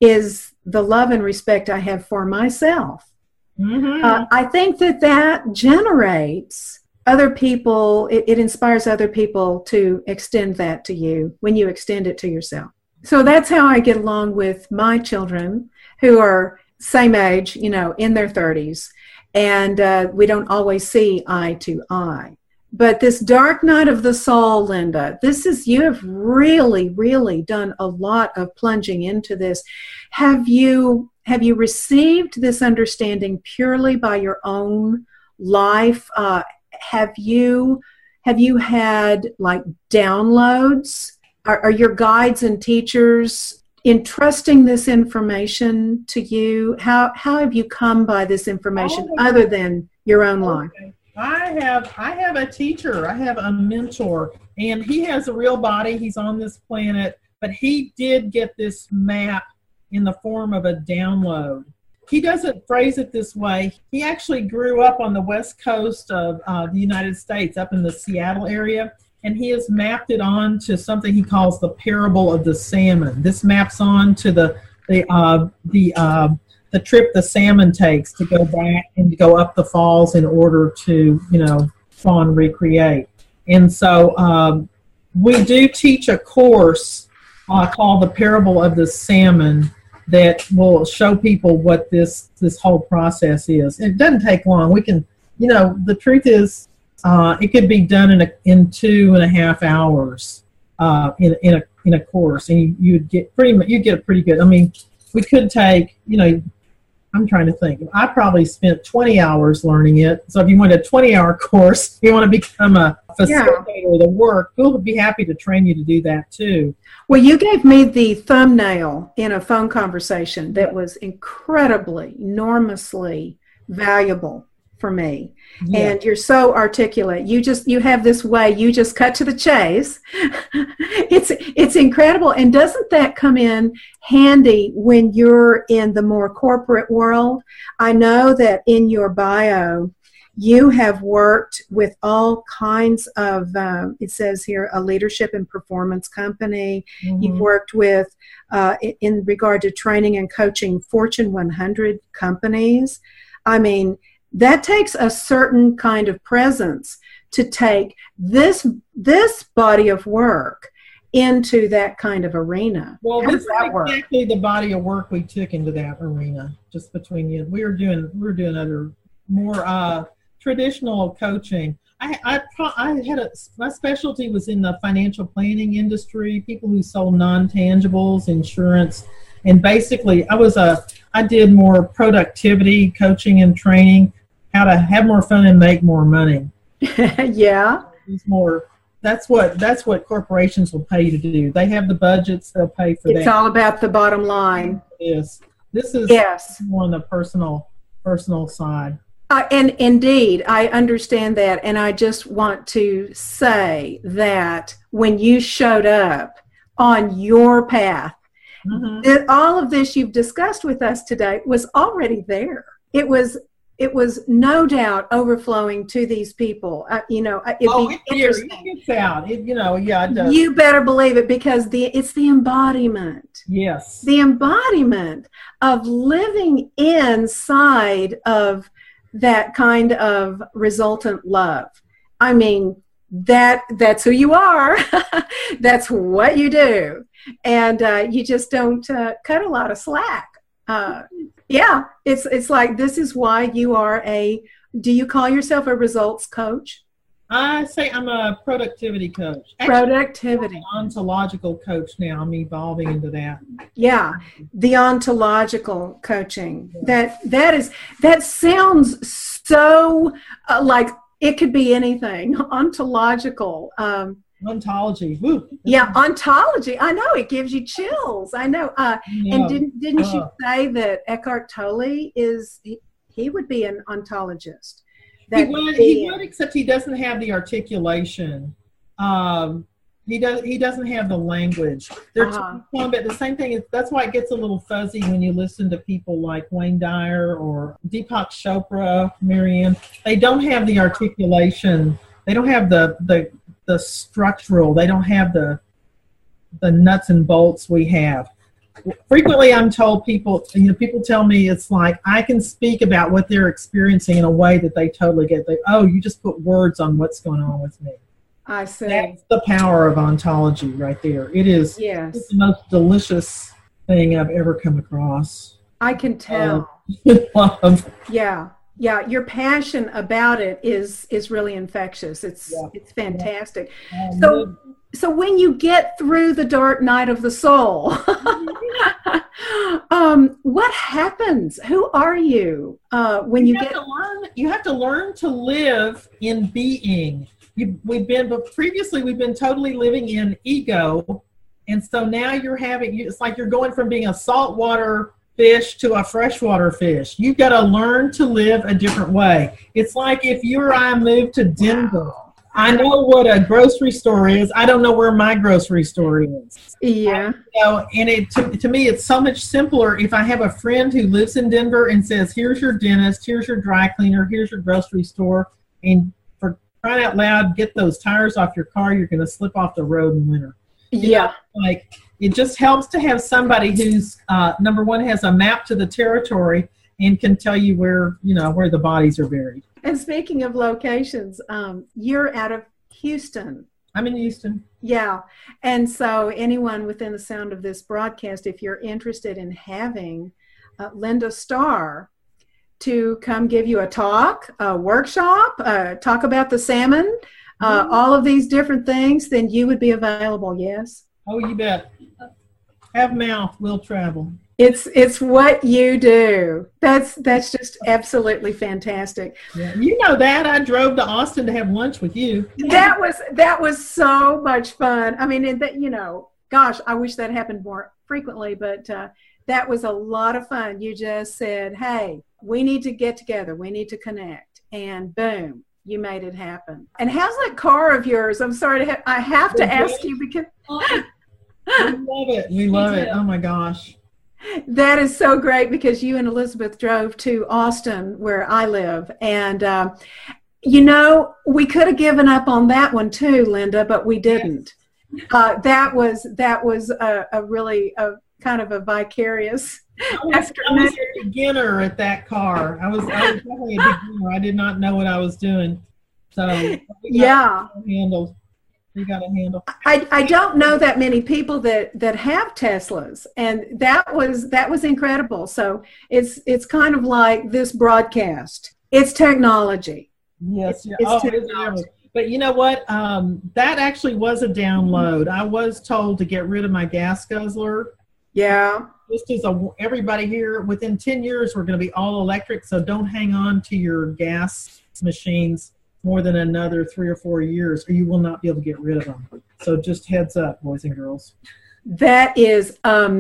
is the love and respect I have for myself. Mm-hmm. Uh, I think that that generates other people, it, it inspires other people to extend that to you when you extend it to yourself. So that's how I get along with my children who are same age, you know, in their thirties. And uh, we don't always see eye to eye. But this dark night of the soul, Linda, this is, you have really, really done a lot of plunging into this. Have you, have you received this understanding purely by your own life? Uh, have you, have you had like downloads? Are, are your guides and teachers entrusting this information to you? How, how have you come by this information Oh, other than your own life? okay. I have I have a teacher, I have a mentor, and he has a real body. He's on this planet, but he did get this map in the form of a download. He doesn't phrase it this way. He actually grew up on the west coast of uh, the United States, up in the Seattle area, and he has mapped it on to something he calls the parable of the salmon. This maps on to the the uh, the uh, the trip the salmon takes to go back and to go up the falls in order to, you know, fawn recreate. And so um, we do teach a course uh, called the Parable of the Salmon that will show people what this this whole process is. It doesn't take long. We can, you know, the truth is uh, it could be done in a, in two and a half hours uh, in in a in a course, and you you'd get pretty much you get a pretty good. I mean, we could take, you know. I'm trying to think. I probably spent twenty hours learning it. So if you want a twenty-hour course, you want to become a facilitator yeah. of the work, we'll be happy to train you to do that too. Well, you gave me the thumbnail in a phone conversation that was incredibly, enormously valuable for me. Yeah. And you're so articulate. You just, you have this way, you just cut to the chase. It's, it's incredible. And doesn't that come in handy when you're in the more corporate world? I know that in your bio, you have worked with all kinds of, um, it says here, a leadership and performance company. Mm-hmm. You've worked with, uh, in regard to training and coaching, Fortune one hundred companies. I mean, that takes a certain kind of presence to take this this body of work into that kind of arena. Well, How this is that exactly work? The body of work we took into that arena. Just between you, we were doing we were doing other more uh, traditional coaching. I I, I had a my specialty was in the financial planning industry. People who sold non-tangibles, insurance, and basically I was a I did more productivity coaching and training. How to have more fun and make more money. Yeah. It's more. That's what that's what corporations will pay you to do. They have the budgets. They'll pay for that. It's all about the bottom line. Yes. This is yes. more on the personal personal side. Uh, and indeed, I understand that, and I just want to say that when you showed up on your path, mm-hmm. that all of this you've discussed with us today was already there. It was. It was no doubt overflowing to these people. Uh, you know, it'd oh, be it, interesting. It gets out. It, you know, yeah, it does. You better believe it, because the it's the embodiment. Yes. The embodiment of living inside of that kind of resultant love. I mean, that that's who you are. That's what you do, and uh, you just don't uh, cut a lot of slack. Uh, yeah, it's it's like, this is why you are a, do you call yourself a results coach? I say I'm a productivity coach. Actually, productivity. I'm an ontological coach now. I'm evolving into that. Yeah, the ontological coaching. Yeah. That that is that sounds so uh, like it could be anything. Ontological. Um, Ontology. Woo. Yeah, ontology. I know, it gives you chills. I know. Uh, Yeah. And didn't didn't Uh. you say that Eckhart Tolle is he, he would be an ontologist? He That would, being- he would, except he doesn't have the articulation. Um, he does. He doesn't have the language. They're Uh-huh. talking about the same thing. That's why it gets a little fuzzy when you listen to people like Wayne Dyer or Deepak Chopra, Marianne. They don't have the articulation. They don't have the the the structural. They don't have the the nuts and bolts we have. Frequently, I'm told people, you know, people tell me it's like I can speak about what they're experiencing in a way that they totally get. They, oh, you just put words on what's going on with me. I see. That's the power of ontology right there. It is Yes, it's the most delicious thing I've ever come across. I can tell. Love. Yeah, yeah. Your passion about it is is really infectious. It's Yeah. it's fantastic. Um, So, so when you get through the dark night of the soul, um, what happens? Who are you uh, when you, you have get? to learn. You have to learn to live in being. You, we've been, but previously we've been totally living in ego, and so now you're having. It's like you're going from being a saltwater fish to a freshwater fish. You've got to learn to live a different way. It's like if you or I moved to Denver. I know what a grocery store is. I don't know where my grocery store is. Yeah. You know, and it to, to me, it's so much simpler if I have a friend who lives in Denver and says, "Here's your dentist, here's your dry cleaner, here's your grocery store," and for crying out loud, get those tires off your car. You're going to slip off the road in winter. You Yeah. know, like it just helps to have somebody who's uh, number one has a map to the territory and can tell you where you know where the bodies are buried. And speaking of locations, um, you're out of Houston. I'm in Houston. Yeah. And so anyone within the sound of this broadcast, if you're interested in having uh, Linda Starr to come give you a talk, a workshop, uh, talk about the salmon, uh, Mm-hmm. all of these different things, then you would be available, yes? Oh, you bet. Have mouth, will travel. It's it's what you do. That's that's just absolutely fantastic. Yeah. You know that. I drove to Austin to have lunch with you. That was that was so much fun. I mean, and that you know, gosh, I wish that happened more frequently, but uh, that was a lot of fun. You just said, "Hey, we need to get together. We need to connect," and boom, you made it happen. And how's that car of yours? I'm sorry to ha- I have to ask you because We love it. We love it. Oh my gosh. that is so great because you and Elizabeth drove to Austin where I live. And, um, you know, we could have given up on that one too, Linda, but we didn't. Uh, that was that was a, a really a, kind of a vicarious I was, I was a beginner at that car. I was, I was definitely a beginner. I did not know what I was doing. So we got Yeah. it handled. We got a handle. I, I don't know that many people that, that have Teslas, and that was that was incredible. So it's it's kind of like this broadcast. It's technology. Yes. Yeah. It's Oh, technology. it's but you know what? Um, that actually was a download. I was told to get rid of my gas guzzler. Yeah. Just as a, everybody here, within ten years, we're going to be all electric. So don't hang on to your gas machines more than another three or four years, or you will not be able to get rid of them. So just heads up, boys and girls. That is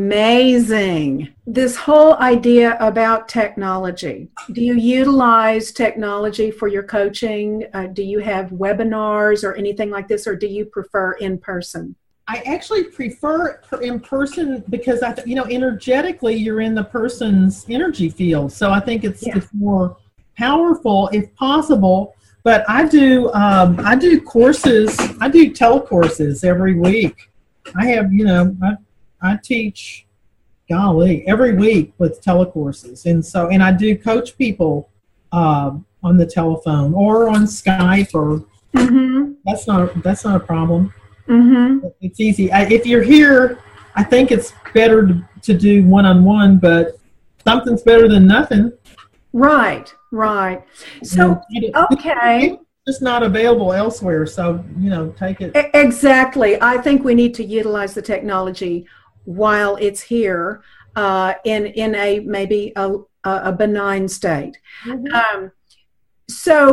amazing. This whole idea about technology. Do you utilize technology for your coaching? Uh, do you have webinars or anything like this, or do you prefer in person? I actually prefer in person because I, th- you know, energetically, you're in the person's energy field. So I think it's Yeah. it's more powerful if possible. But I do um, I do courses. I do telecourses every week. I have, you know, I, I teach, golly, every week with telecourses. And so, and I do coach people um, on the telephone or on Skype, or Mm-hmm. that's not, that's not a problem. Mm-hmm. It's easy. I, if you're here, I think it's better to, to do one-on-one, but something's better than nothing. Right, right. So, okay. Just not available elsewhere, so, you know, take it. E- Exactly. I think we need to utilize the technology while it's here uh, in in a maybe a, a benign state. Mhm. Um, so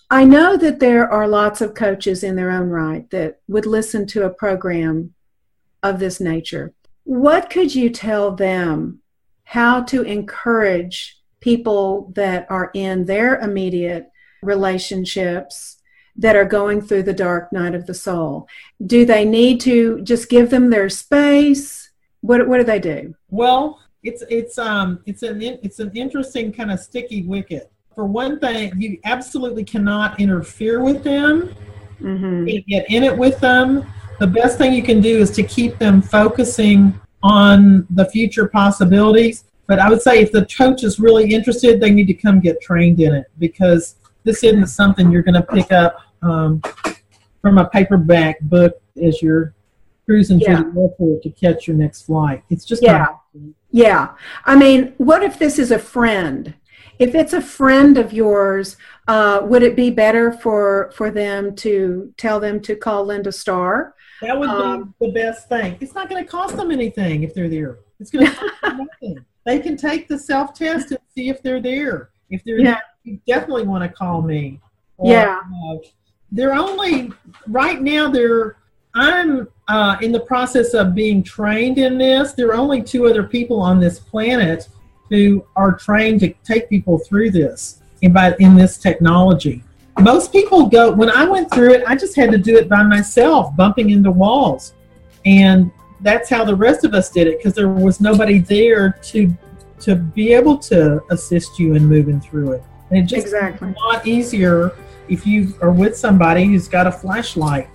I know that there are lots of coaches in their own right that would listen to a program of this nature. What could you tell them how to encourage people that are in their immediate relationships that are going through the dark night of the soul? Do they need to just give them their space? What what do they do? Well, it's it's um it's an it's an interesting kind of sticky wicket. For one thing, you absolutely cannot interfere with them. Mm-hmm. You get in it with them. The best thing you can do is to keep them focusing on the future possibilities. But I would say if the coach is really interested, they need to come get trained in it, because this isn't something you're going to pick up um, from a paperback book as you're cruising yeah. through the airport to catch your next flight. It's just yeah, not- yeah. I mean, what if this is a friend? If it's a friend of yours, uh, would it be better for for them to tell them to call Linda Starr? That would um, be the best thing. It's not going to cost them anything if they're there. It's going to cost them nothing. They can take the self-test and see if they're there. If they're yeah. there, you definitely want to call me. Or, yeah. Uh, they're only, right now, they're, I'm uh, in the process of being trained in this. There are only two other people on this planet who are trained to take people through this in, by, in this technology. Most people go, when I went through it, I just had to do it by myself, bumping into walls. And that's how the rest of us did it, because there was nobody there to to be able to assist you in moving through it. And it just exactly. is a lot easier if you are with somebody who's got a flashlight.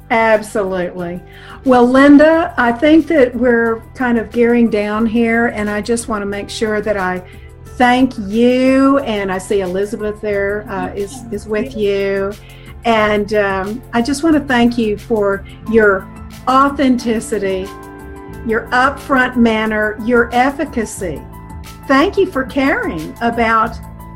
Absolutely. Well, Linda, I think that we're kind of gearing down here, and I just want to make sure that I thank you, and I see Elizabeth there uh, is, is with you. And um, I just want to thank you for your authenticity, your upfront manner, your efficacy. Thank you for caring about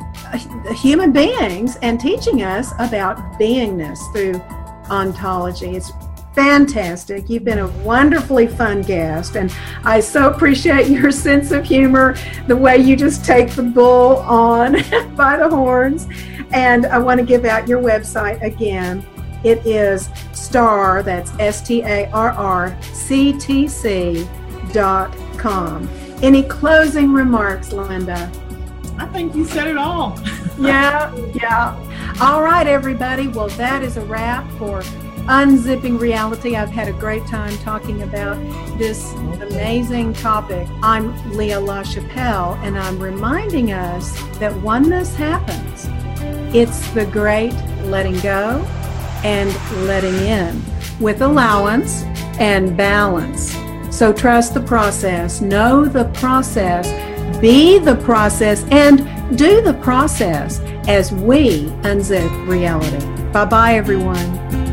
human beings and teaching us about beingness through ontology. It's fantastic. You've been a wonderfully fun guest, and I so appreciate your sense of humor, the way you just take the bull on by the horns. And I want to give out your website again. It is STARR, that's S T A R R C T C dot com. Any closing remarks, Linda? I think you said it all. Yeah, yeah. All right, everybody. Well, that is a wrap for Unzipping Reality. I've had a great time talking about this amazing topic. I'm Leah LaChapelle, and I'm reminding us that oneness happens. It's the great letting go and letting in with allowance and balance. So trust the process, know the process, be the process, and do the process as we unzip reality. Bye-bye, everyone.